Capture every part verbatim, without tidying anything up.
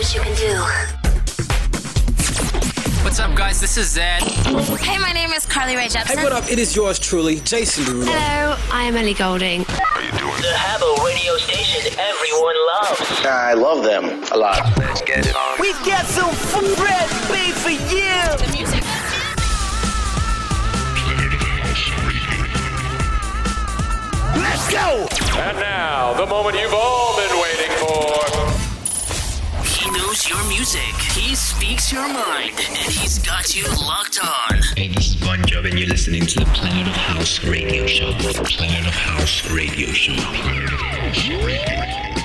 wish you can do. What's up, guys? This is Zed. Hey, my name is Carly Rae Jepsen. Hey, what up? It is yours truly, Jason Derulo. Hello, I am Ellie Goulding. How you doing? The Habbo radio station everyone loves. I love them a lot. Let's get it on. We've got some fresh beat for you. The music. Let's go. And now, the moment you've all been waiting for. He knows your music. He speaks your mind. And he's got you locked on. Hey, this is Bon Jovi, and you're listening to the Planet of House radio show. Planet of House radio show. Planet of House radio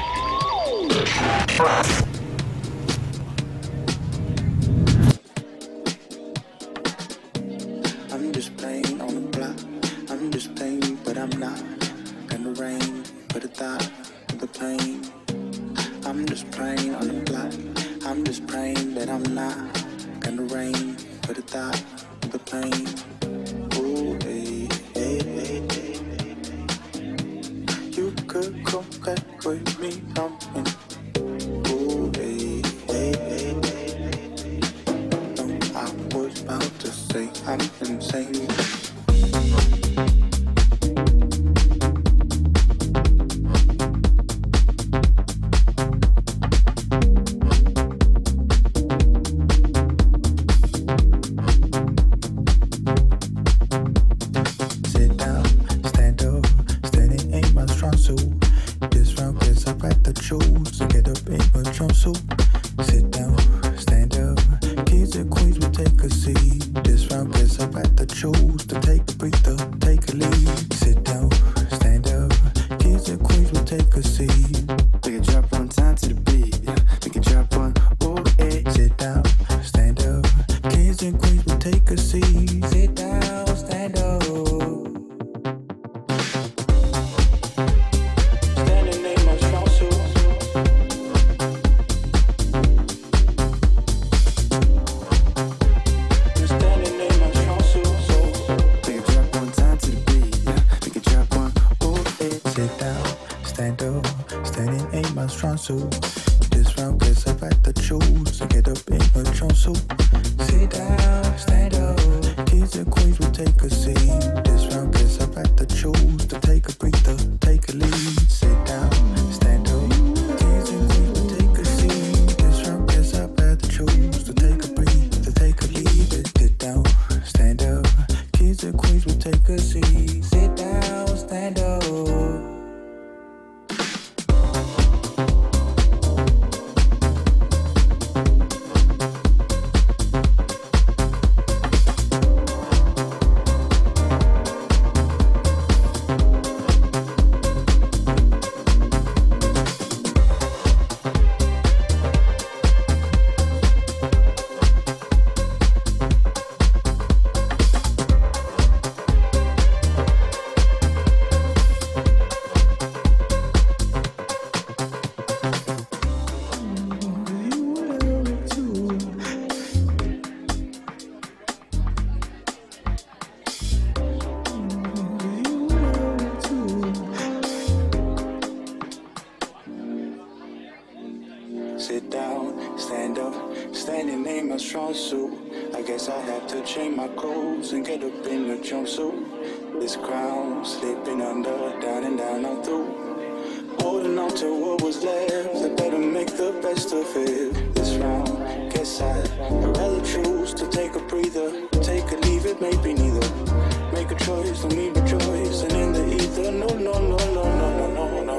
I'm just playing on the block. I'm just playing, but I'm not. Gonna rain, but a thought of the plane. I'm just praying on the block. I'm just praying that I'm not gonna rain, but a thought of the plane. Ooh, hey, hey, hey, hey, hey. You could come back with me, something. Ooh, hey, hey, hey, hey, hey. No, I was about to say I'm insane. Sit down, stand up, standing ain't my strong suit. I guess I have to change my clothes and get up in a jumpsuit. This crown slipping under, down and down I'm through. Holding on to what was left, I better make the best of it. This round, guess I'd rather choose to take a breather. Take or leave it, maybe neither. Make a choice, don't need a choice. And in the ether, no, no, no, no, no, no, no, no.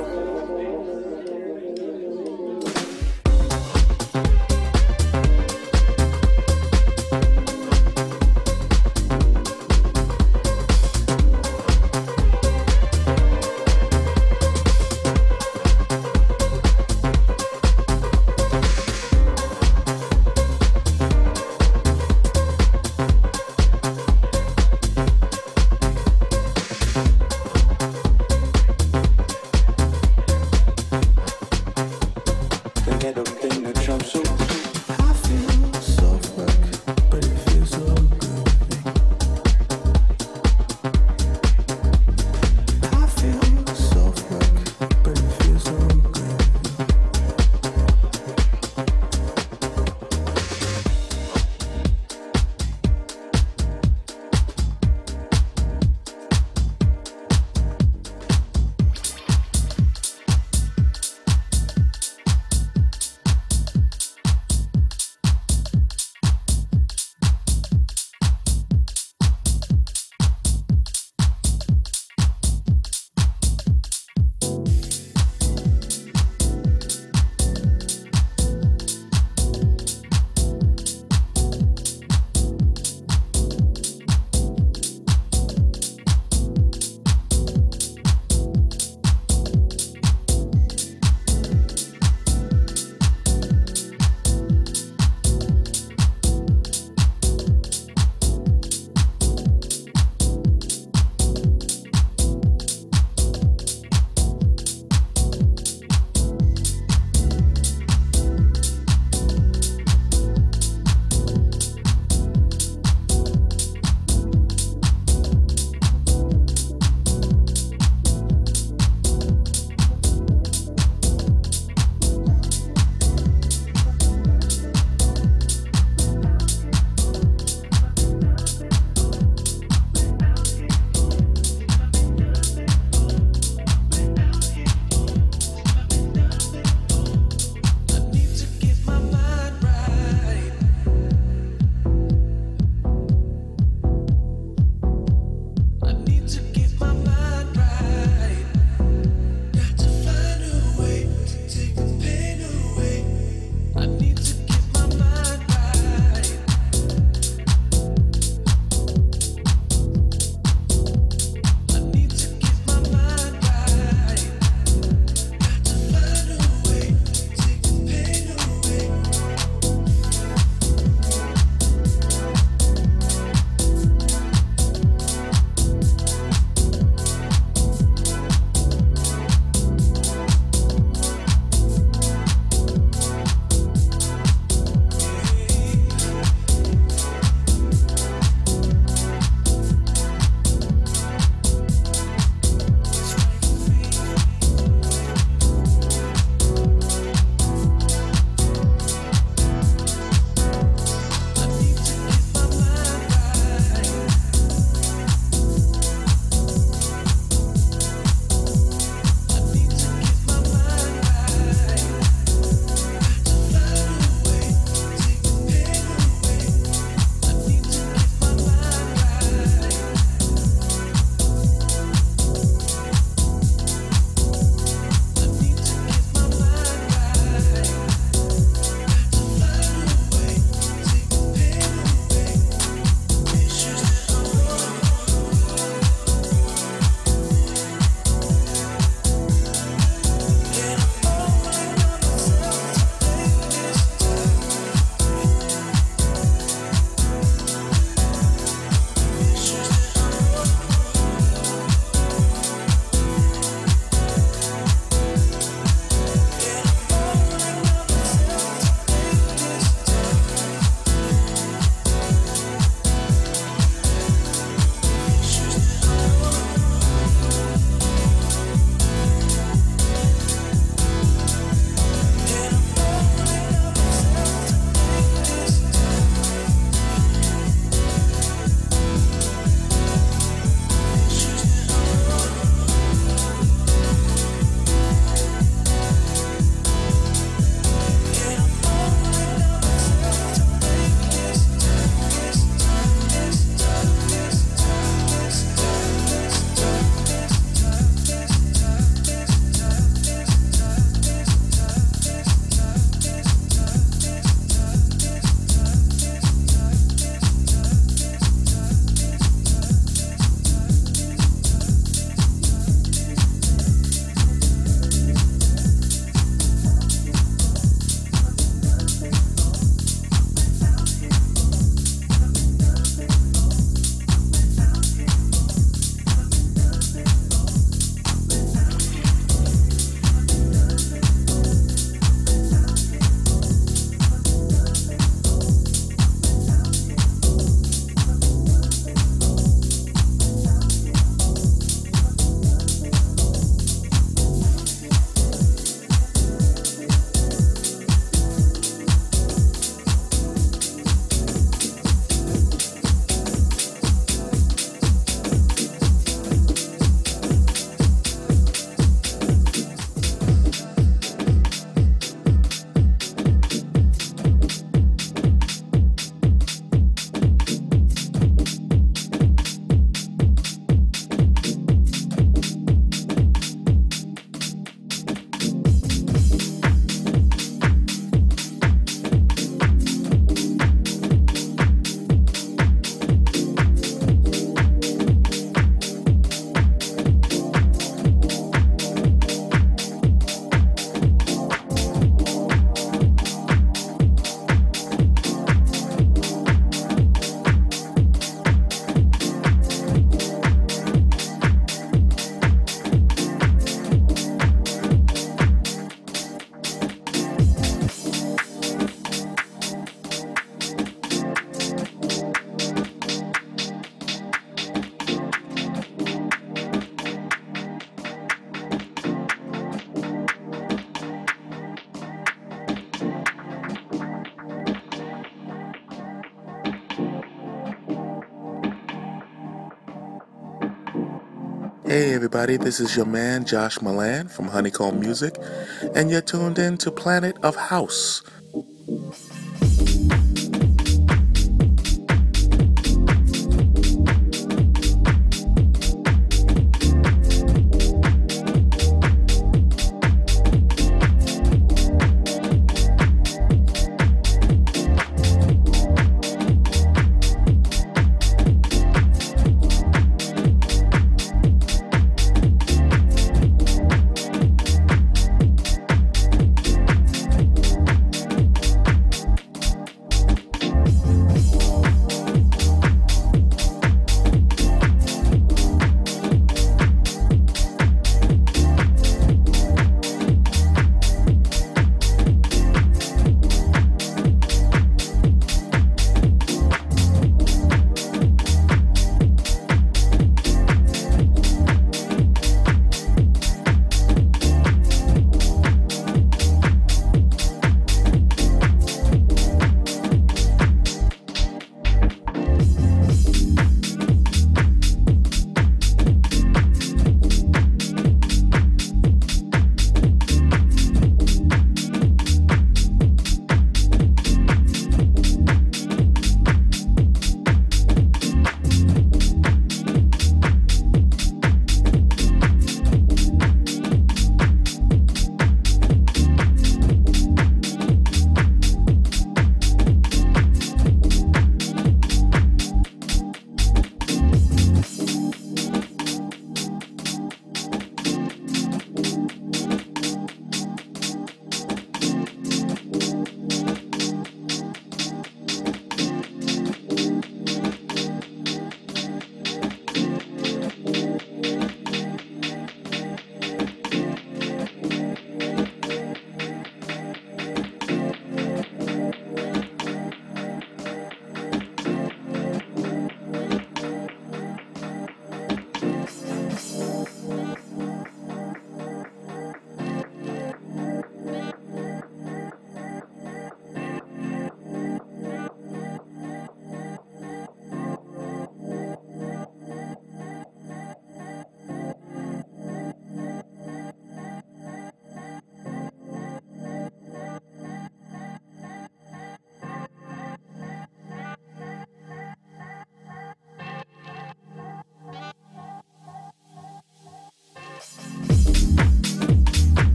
Hey everybody, this is your man Josh Milan from Honeycomb Music, and you're tuned in to Planet of House.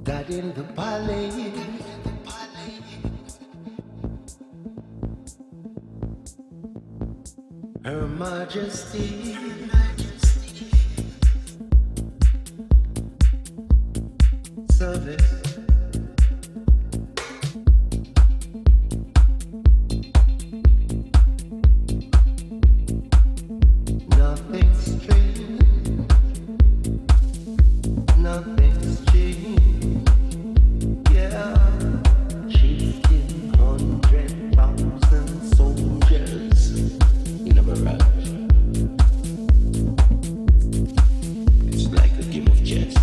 that in the palace Her Majesty service nothing strange, nothing's changed. Yeah, shifting hundred thousand soldiers in a barrage. It's like a game of chess.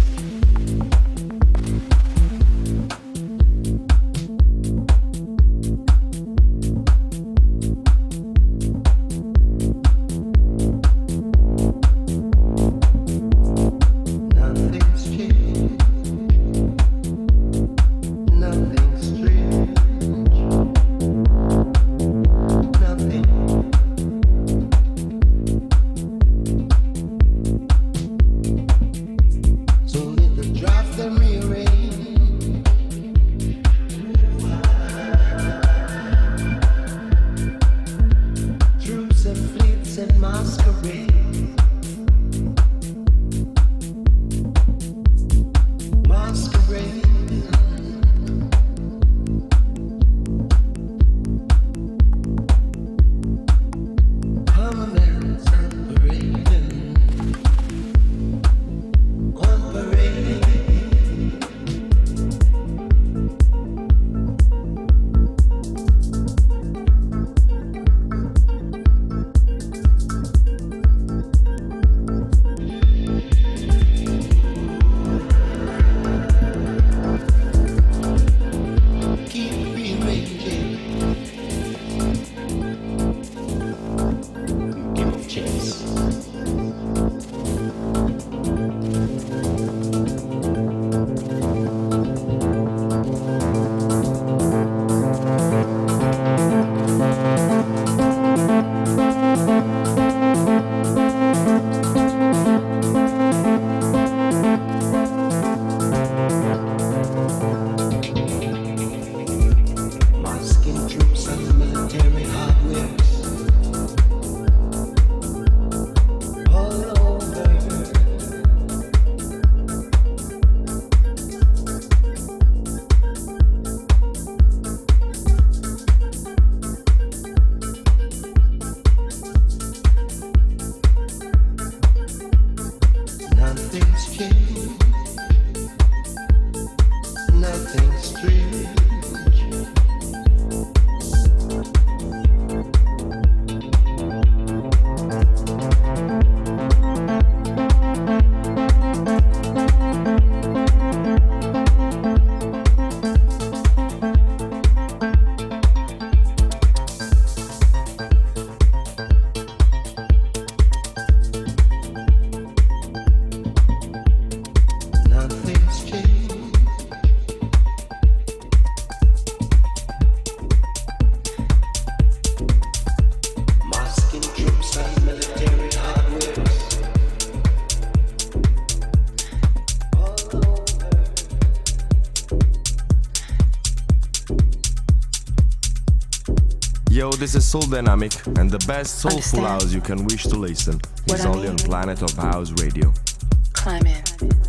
Yo, this is Soul Dynamic, and the best soulful Understand. house you can wish to listen what is I only mean? on Planet of House Radio. Climb in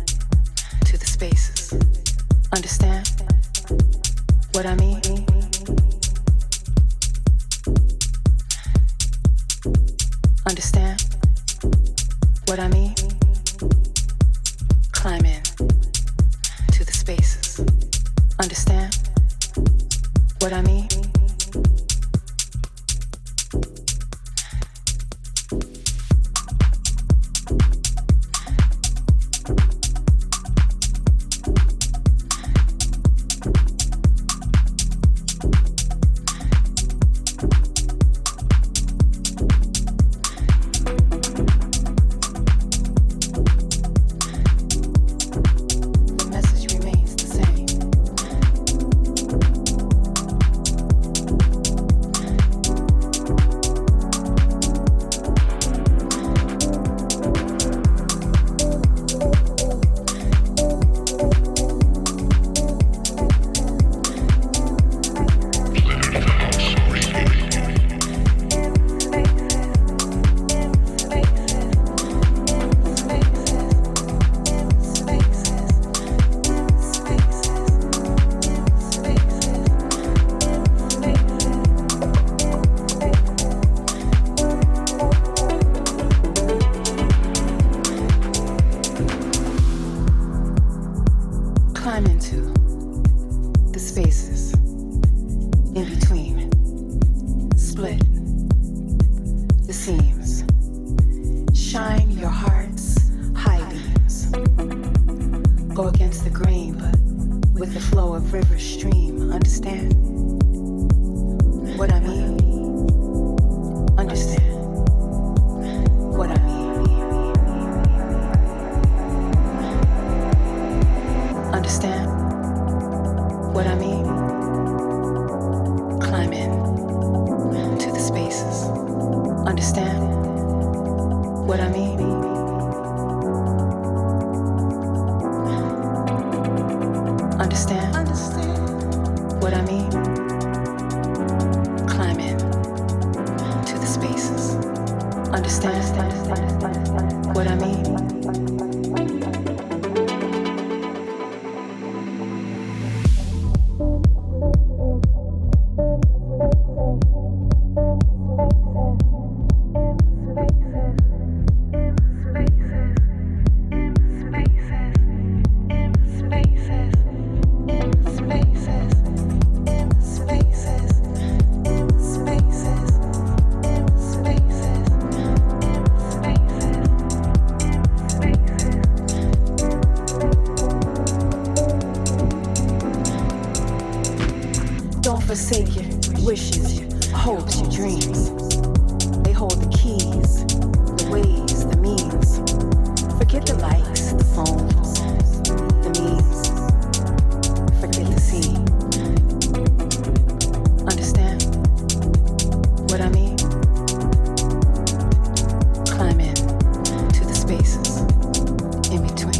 to the spaces. Understand what I mean? Understand what I mean? Climb in to the spaces. Understand what I mean? climb into the spaces in between, split the seams, shine your heart's high beams, go against the grain but with the flow of river stream. Understand what I mean? Understand what I mean? Understand what I mean? Climb in to the spaces. Understand what I mean? Understand? Understand what I mean? Climb in to the spaces. Understand what I mean? Forsake your wishes, your hopes, your dreams. They hold the keys, the ways, the means. Forget the likes, the phones, the memes. Forget the scene. Understand what I mean? Climb in to the spaces in between.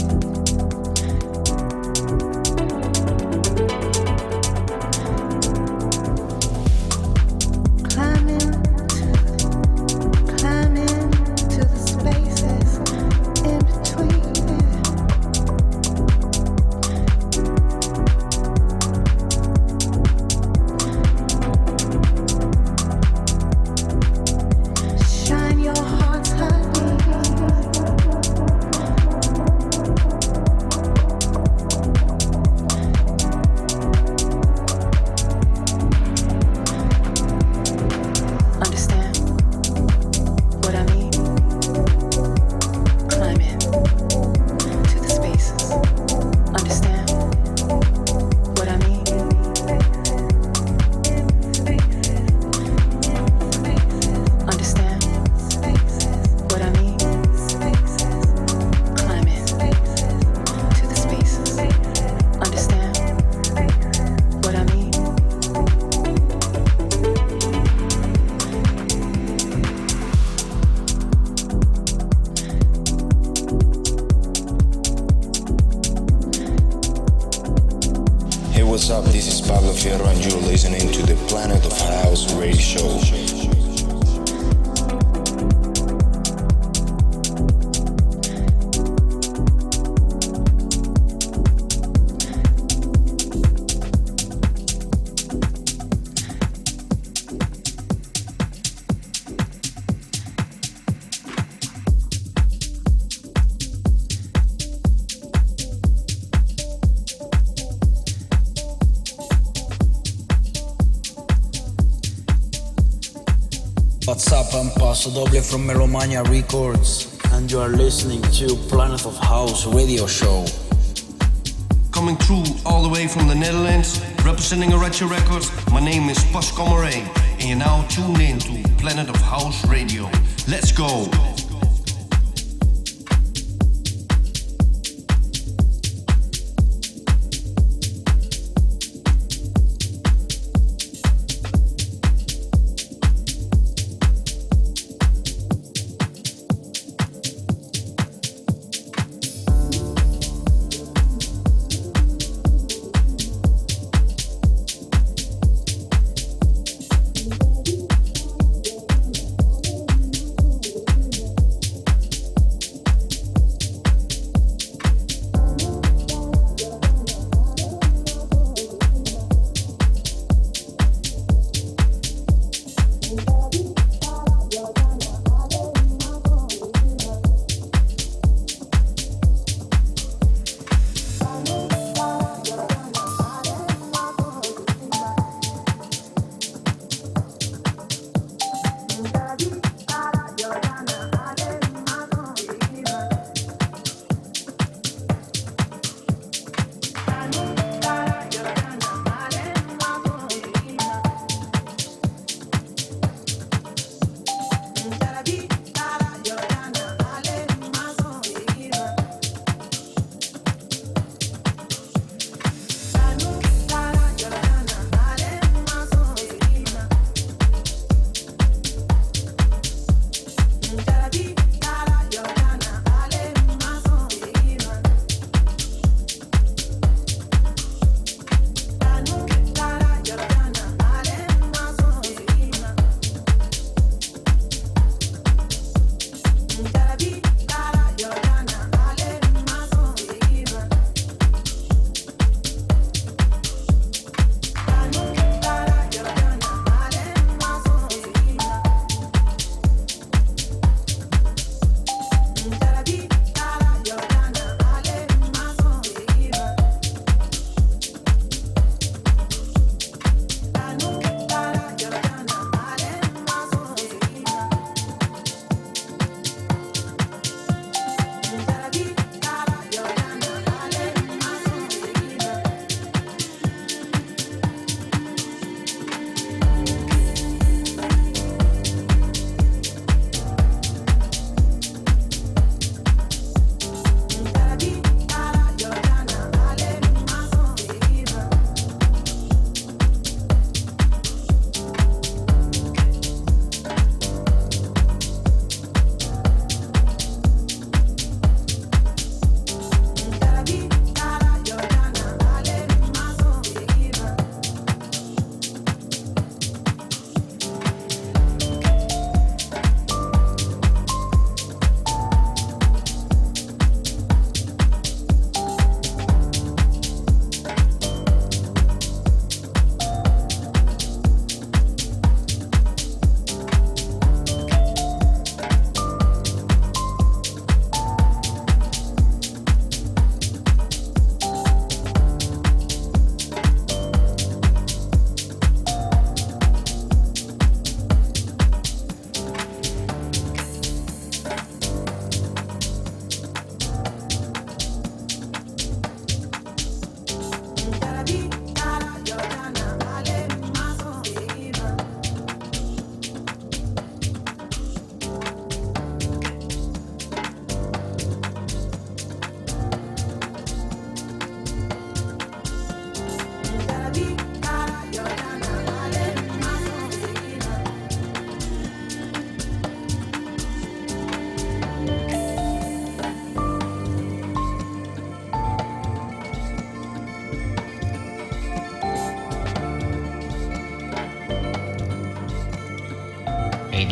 What's up? This is Pablo Fierro and you're listening to the Planet of House radio show. What's up, I'm Paso Doble from Melomania Records, and you are listening to Planet of House radio show. Coming through all the way from the Netherlands, representing Aracha Records, my name is Pascal Moray, and you're now tuned in to Planet of House radio. Let's go!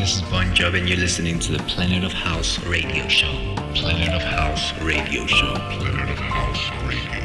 this is Bon Jovi and you're listening to the Planet of House radio show. Planet of House radio show. Planet of House radio.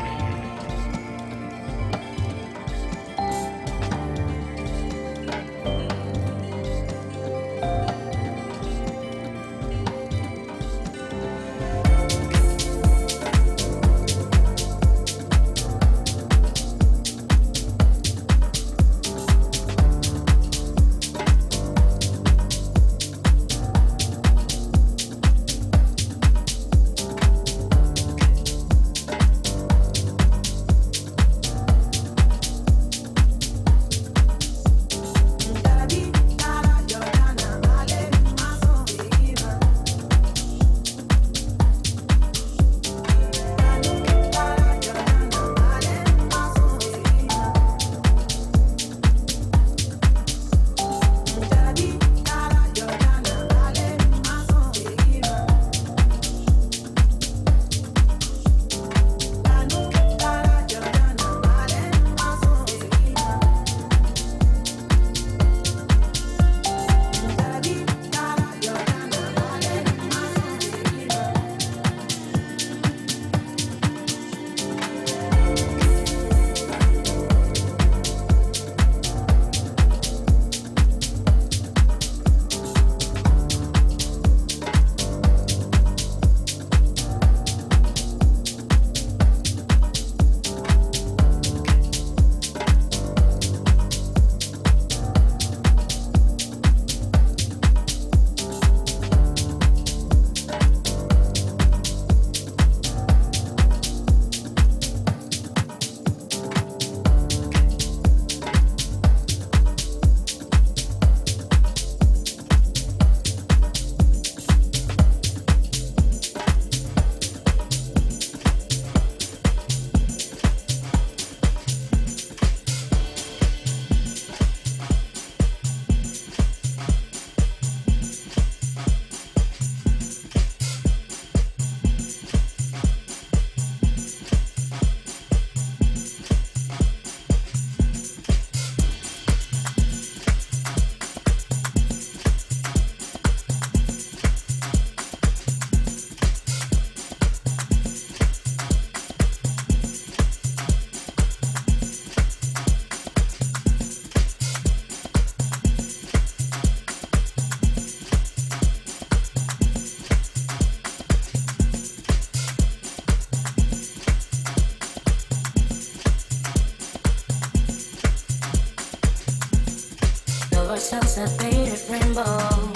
Sunset faded rainbow,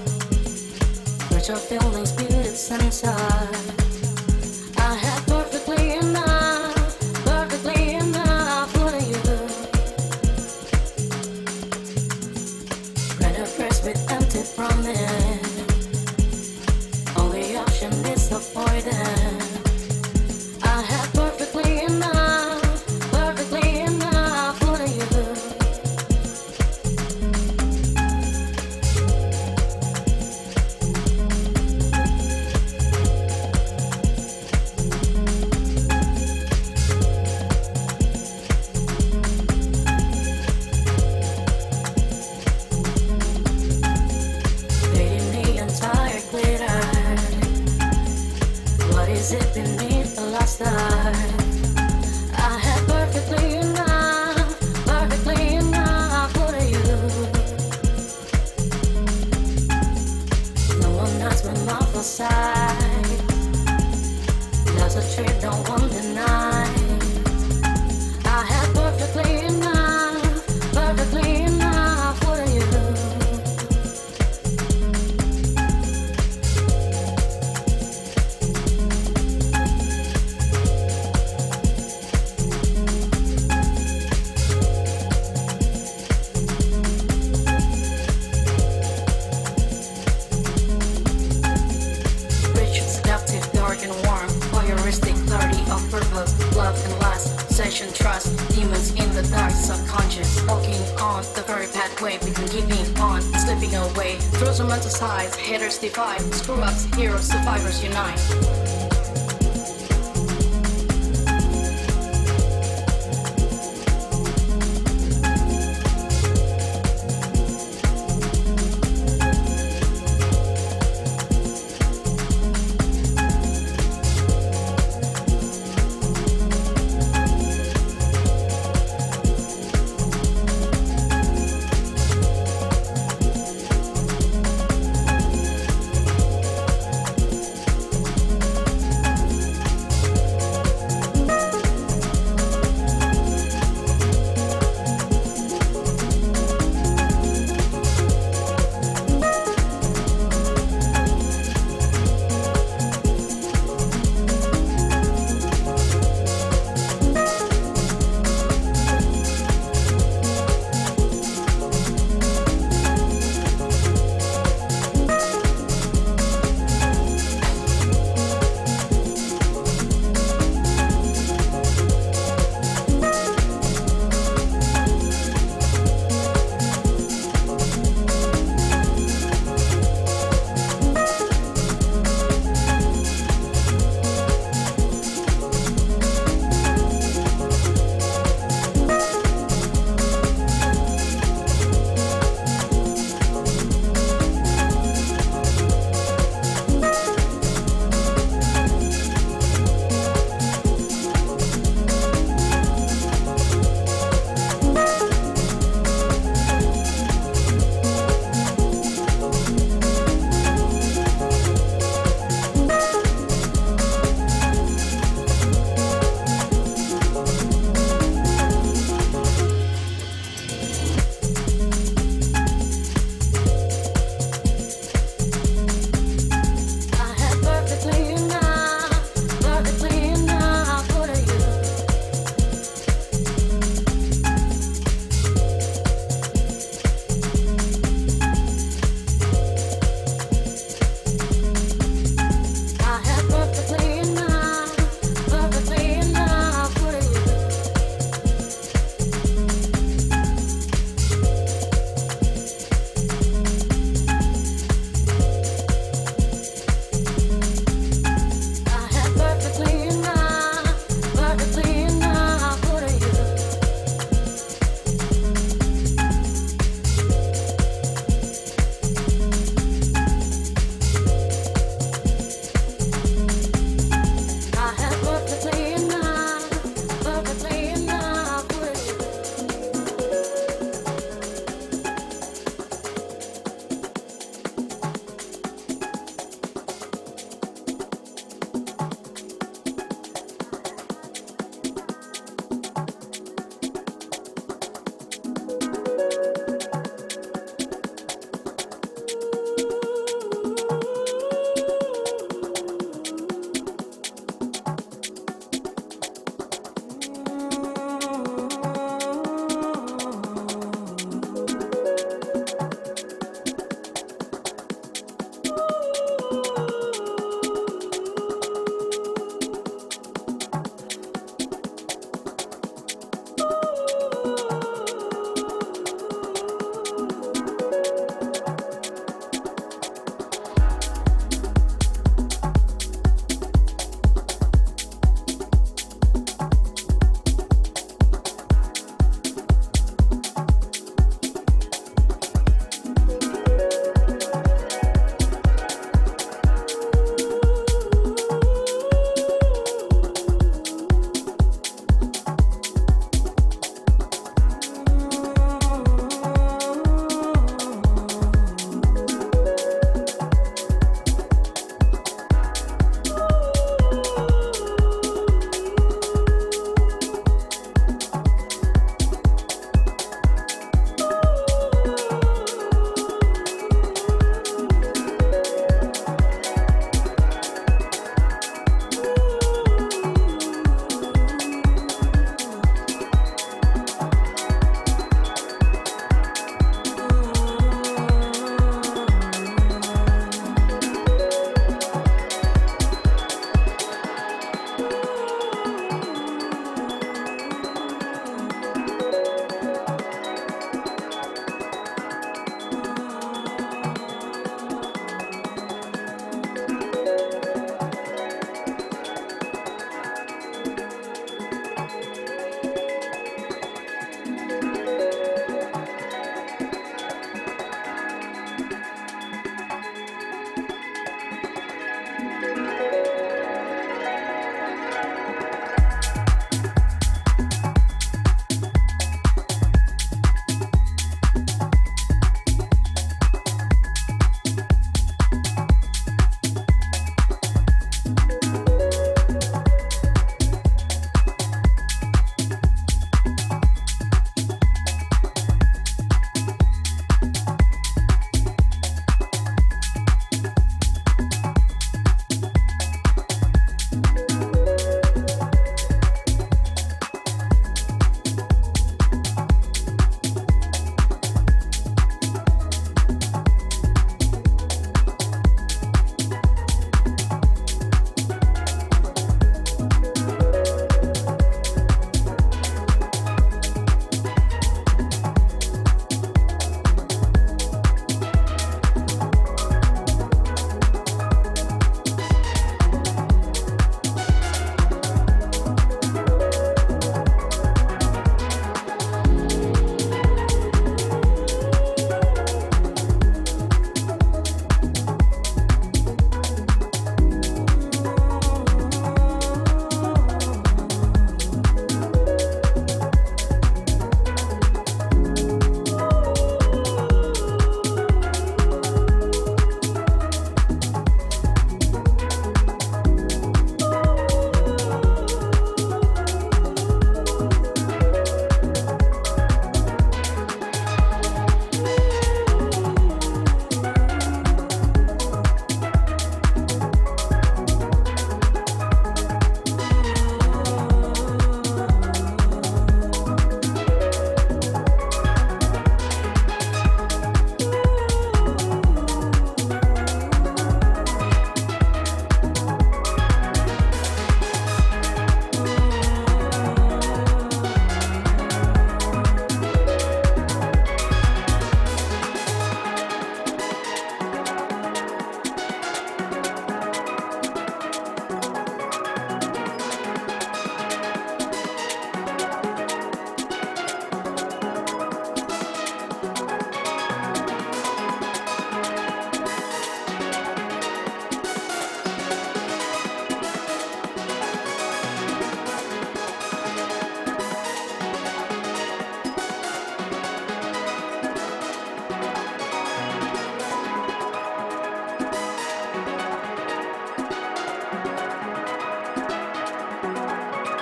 virtual feelings built inside. I had perfectly enough, perfectly enough for you. Red press with empty promise. Only option is avoidance. I had perfectly enough, perfectly enough for you. Is it beneath the last night? I had perfectly enough, perfectly enough for you. No one knocks my mouth aside. Love's a trick, no one deny. I had perfectly enough, perfectly enough for you. Love and lust, session trust, demons in the dark subconscious, walking on the very pathway between keeping on, slipping away, throws romanticize, haters divide, screw ups, heroes, survivors unite.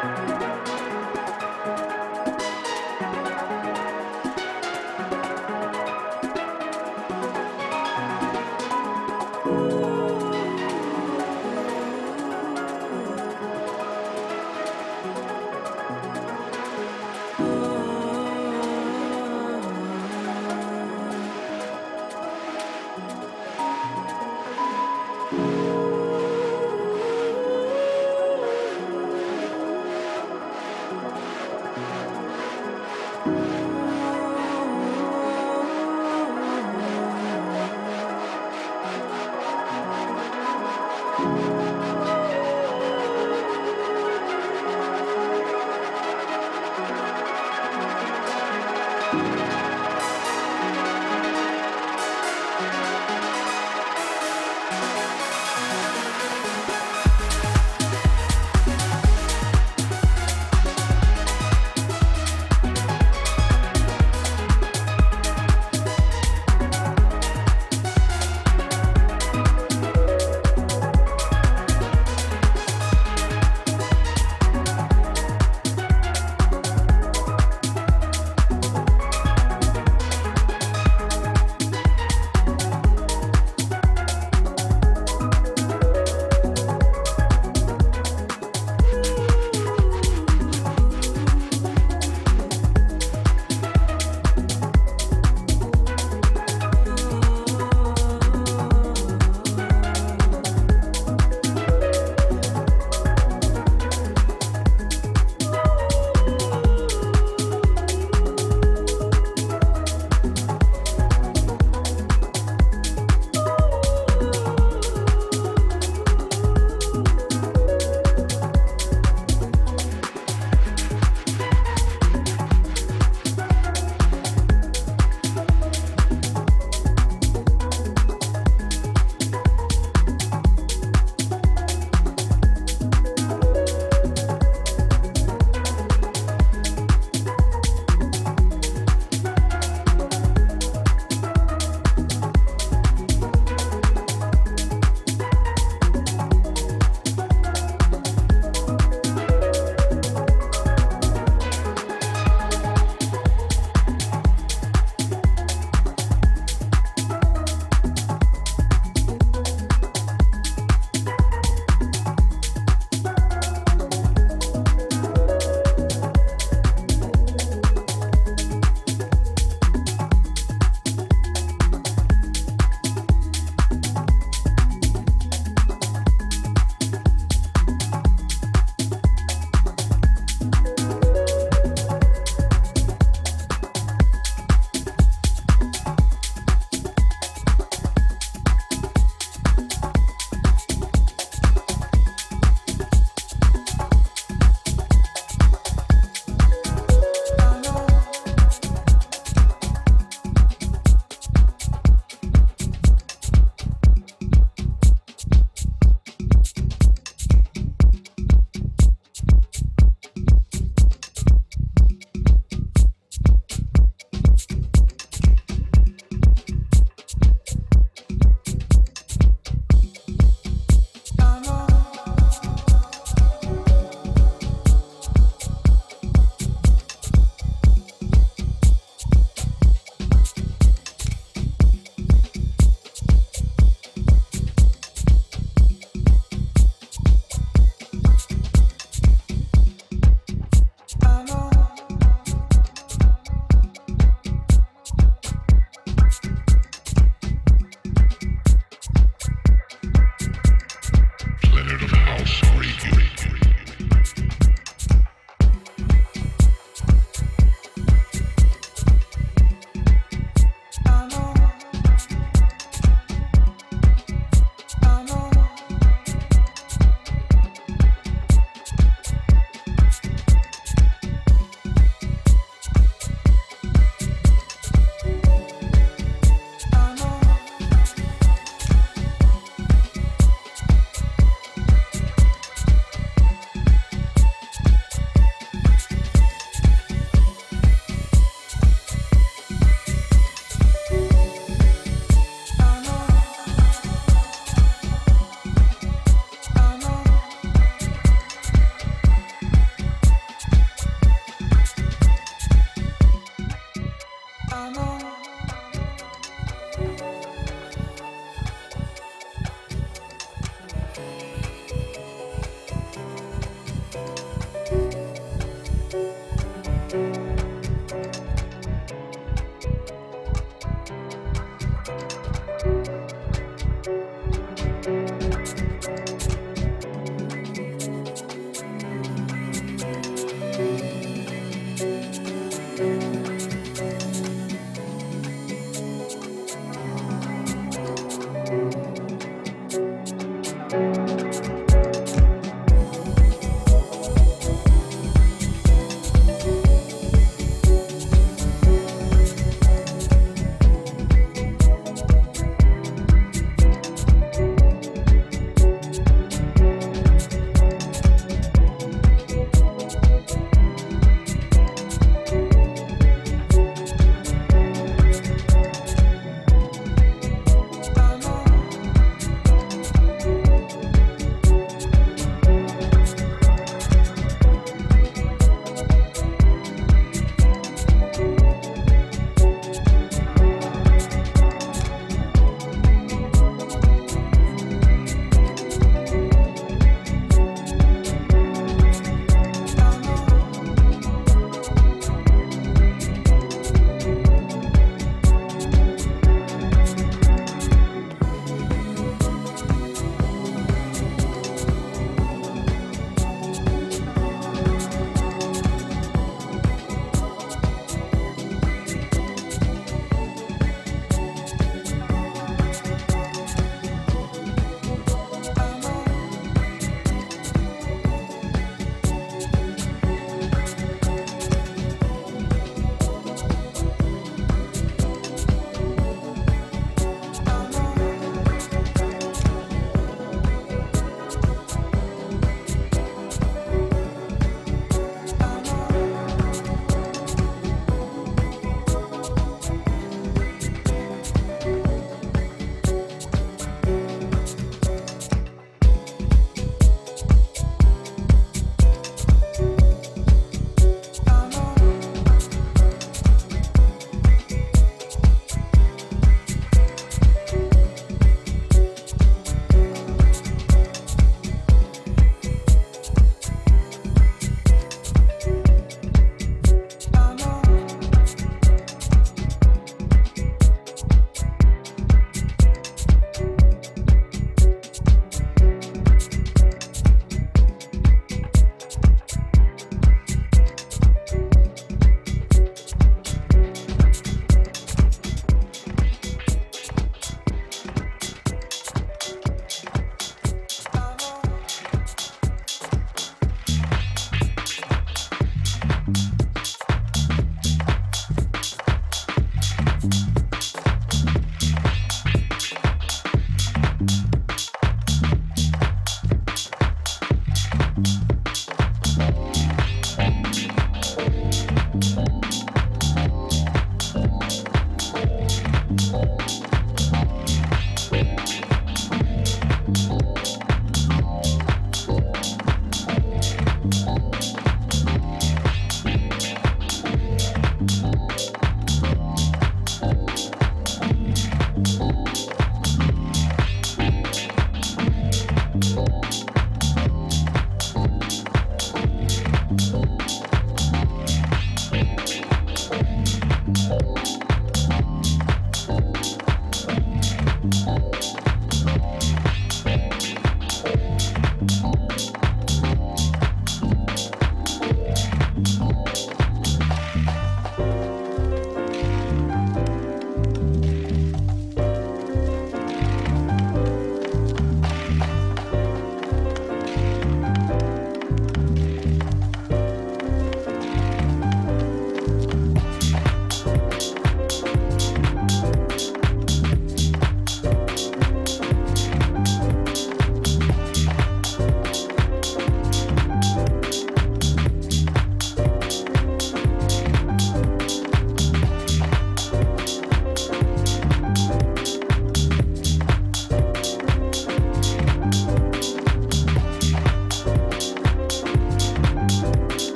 Thank